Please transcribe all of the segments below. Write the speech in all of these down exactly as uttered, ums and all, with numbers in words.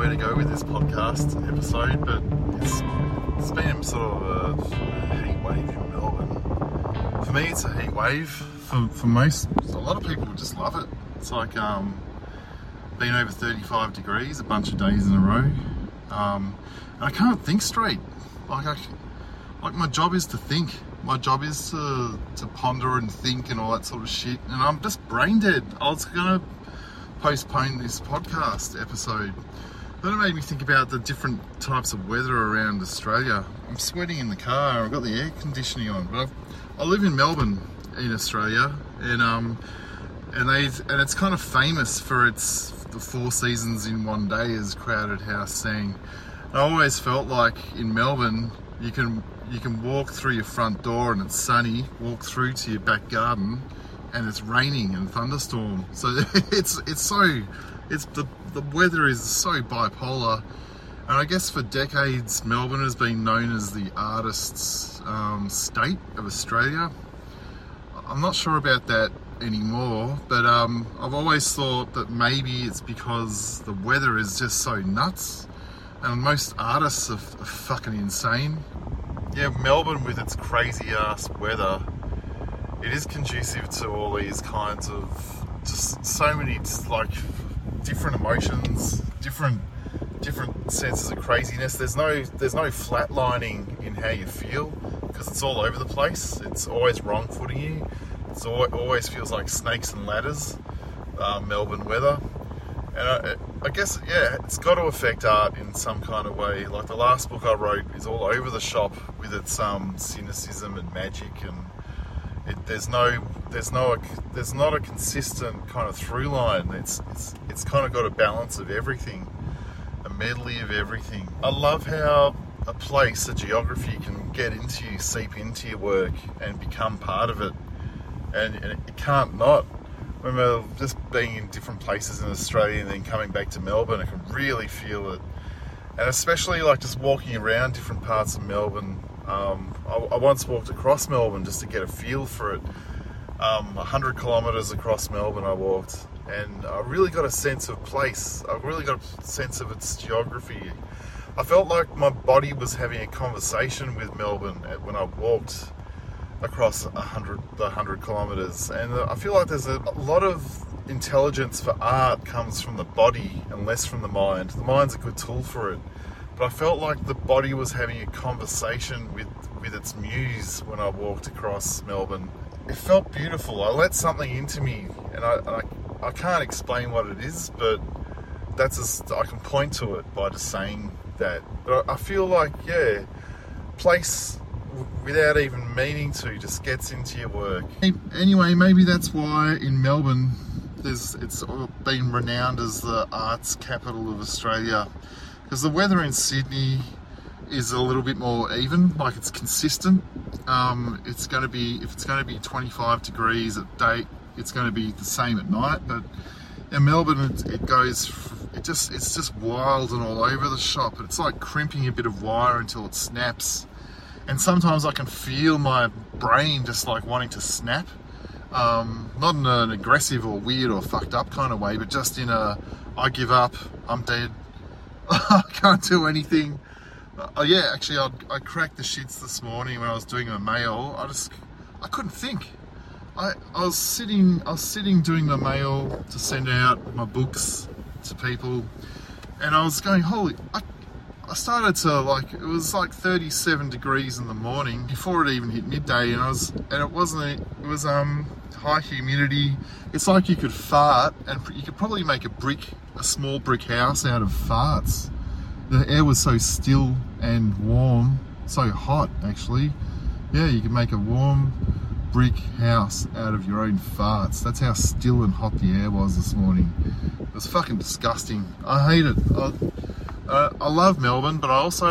where to go with this podcast episode, but it's, it's been sort of a heat wave in Melbourne. For me, it's a heat wave. For, for most, a lot of people just love it. It's like um, being over thirty-five degrees a bunch of days in a row. Um, and I can't think straight. Like, I, like my job is to think. My job is to, to ponder and think and all that sort of shit. And I'm just brain dead. I was going to postpone this podcast episode. Then it made me think about the different types of weather around Australia. I'm sweating in the car. I've got the air conditioning on. But I've, I live in Melbourne in Australia. And um, and they and it's kind of famous for its the four seasons in one day, as Crowded House sang. And I always felt like in Melbourne, you can you can walk through your front door and it's sunny, walk through to your back garden and it's raining and thunderstorm. So it's it's so it's the the weather is so bipolar. And I guess for decades Melbourne has been known as the artist's um, state of Australia. I'm not sure about that anymore, but um, I've always thought that maybe it's because the weather is just so nuts and most artists are, are fucking insane. Yeah, Melbourne with its crazy ass weather, it is conducive to all these kinds of just so many just like different emotions, different different senses of craziness. There's no there's no flatlining in how you feel because it's all over the place. It's always wrong footing you. It's al- always feels like snakes and ladders. Uh, Melbourne weather. And I, I guess, yeah, it's got to affect art in some kind of way. Like the last book I wrote is all over the shop with its um, cynicism and magic, and it, there's no, there's no, there's not a consistent kind of through line. It's, it's, it's kind of got a balance of everything, a medley of everything. I love how a place, a geography, can get into you, seep into your work, and become part of it, and, and it can't not. I remember just being in different places in Australia and then coming back to Melbourne, I can really feel it. And especially like just walking around different parts of Melbourne. Um, I, I once walked across Melbourne just to get a feel for it. Um, one hundred kilometres across Melbourne I walked, and I really got a sense of place. I really got a sense of its geography. I felt like my body was having a conversation with Melbourne when I walked across a hundred, the hundred kilometres, and I feel like there's a lot of intelligence for art comes from the body and less from the mind. The mind's a good tool for it, but I felt like the body was having a conversation with with its muse when I walked across Melbourne. It felt beautiful. I let something into me, and I I, I can't explain what it is, but that's just, I can point to it by just saying that. But I, I feel like, yeah, place, without even meaning to, just gets into your work. Anyway, maybe that's why in Melbourne there's it's been renowned as the arts capital of Australia, because the weather in Sydney is a little bit more even, like it's consistent. Um, it's going to be, if it's going to be twenty-five degrees at day, it's going to be the same at night. But in Melbourne, it, it goes, it just it's just wild and all over the shop. It's like crimping a bit of wire until it snaps. And sometimes I can feel my brain just like wanting to snap. Um, not in an aggressive or weird or fucked up kind of way, but just in a, I give up, I'm dead, I can't do anything. Uh, yeah, actually I, I cracked the shits this morning when I was doing my mail. I just, I couldn't think. I, I was sitting, I was sitting doing my mail to send out my books to people, and I was going, holy, I I started to like, it was like thirty-seven degrees in the morning before it even hit midday, and I was, and it wasn't, it was um high humidity. It's like you could fart, and you could probably make a brick, a small brick house out of farts. The air was so still and warm, so hot actually. Yeah, you could make a warm brick house out of your own farts. That's how still and hot the air was this morning. It was fucking disgusting. I hate it. I, Uh, I love Melbourne, but I also,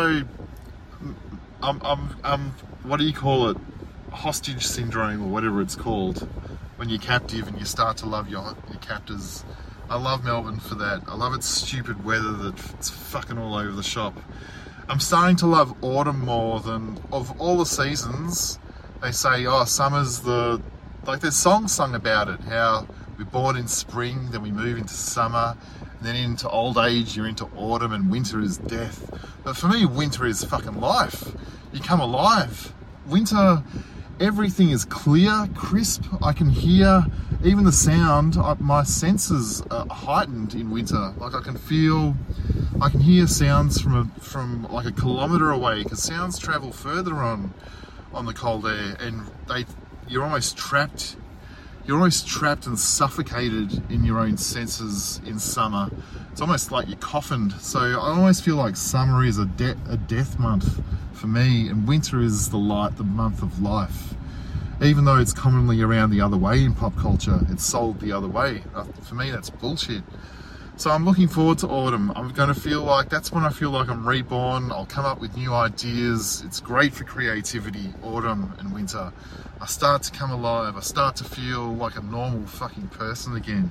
I'm, I'm, I'm, what do you call it? Hostage syndrome or whatever it's called. When you're captive and you start to love your, your captors. I love Melbourne for that. I love its stupid weather that it's fucking all over the shop. I'm starting to love autumn more than, of all the seasons, they say, oh, summer's the, like there's songs sung about it, how we're born in spring, then we move into summer, And then into old age, you're into autumn, and winter is death. But for me, winter is fucking life. You come alive. Winter, everything is clear, crisp. I can hear even the sound. I, my senses are heightened in winter. Like I can feel, I can hear sounds from a, from like a kilometre away, because sounds travel further on on the cold air, and they you're almost trapped. You're almost trapped and suffocated in your own senses in summer. It's almost like you're coffined. So I almost feel like summer is a, de- a death month for me, and winter is the light, the month of life. Even though it's commonly around the other way in pop culture, it's sold the other way. Uh, for me, that's bullshit. So I'm looking forward to autumn. I'm going to feel like, that's when I feel like I'm reborn. I'll come up with new ideas. It's great for creativity, autumn and winter. I start to come alive. I start to feel like a normal fucking person again.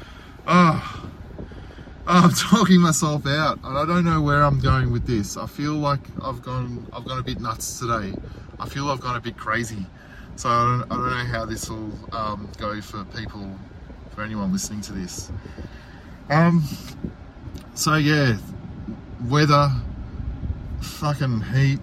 Oh, I'm talking myself out, and I don't know where I'm going with this. I feel like I've gone, I've gone a bit nuts today. I feel I've gone a bit crazy. So I don't, I don't know how this will um, go for people, for anyone listening to this. Um, so yeah, weather, fucking heat.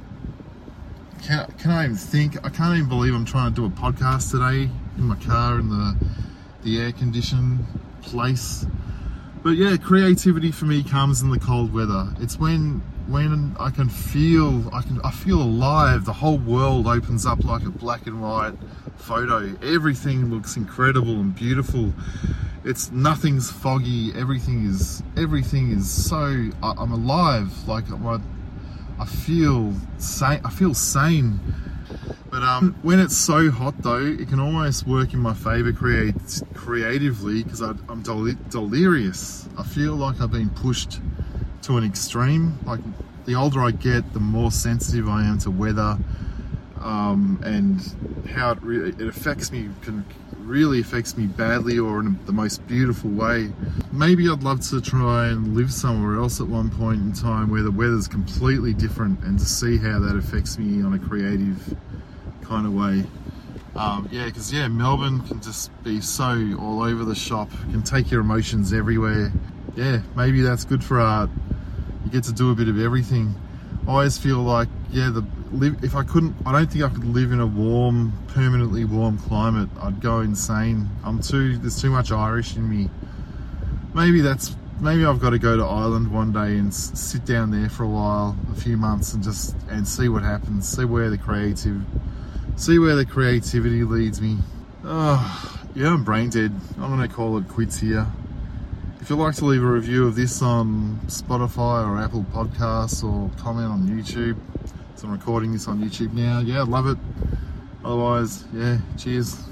Can, can I even think? I can't even believe I'm trying to do a podcast today in my car in the the air-conditioned place. But yeah, creativity for me comes in the cold weather. It's when when I can feel, I can I feel alive. The whole world opens up like a black and white photo. Everything looks incredible and beautiful. It's nothing's foggy. Everything is everything is so. I, I'm alive. Like my. I feel sane. I feel sane. But um, when it's so hot though, it can almost work in my favour create creatively, because I'm del delirious. I feel like I've been pushed to an extreme. Like the older I get, the more sensitive I am to weather, um, and how it really it affects me. Can really affects me badly, or in the most beautiful way. Maybe I'd love to try and live somewhere else at one point in time where the weather's completely different, and to see how that affects me on a creative kind of way. Um, yeah, because yeah, Melbourne can just be so all over the shop, can take your emotions everywhere. Yeah, maybe that's good for art. You get to do a bit of everything. I always feel like, yeah, the live, if I couldn't, I don't think I could live in a warm, permanently warm climate. I'd go insane. I'm too, there's too much Irish in me. Maybe that's, maybe I've got to go to Ireland one day and s sit down there for a while, a few months, and just, and see what happens, see where the creative, see where the creativity leads me. Oh, yeah, I'm brain dead. I'm gonna call it quits here. If you'd like to leave a review of this on Spotify or Apple Podcasts, or comment on YouTube, so I'm recording this on YouTube now, yeah, I'd love it. Otherwise, yeah, cheers.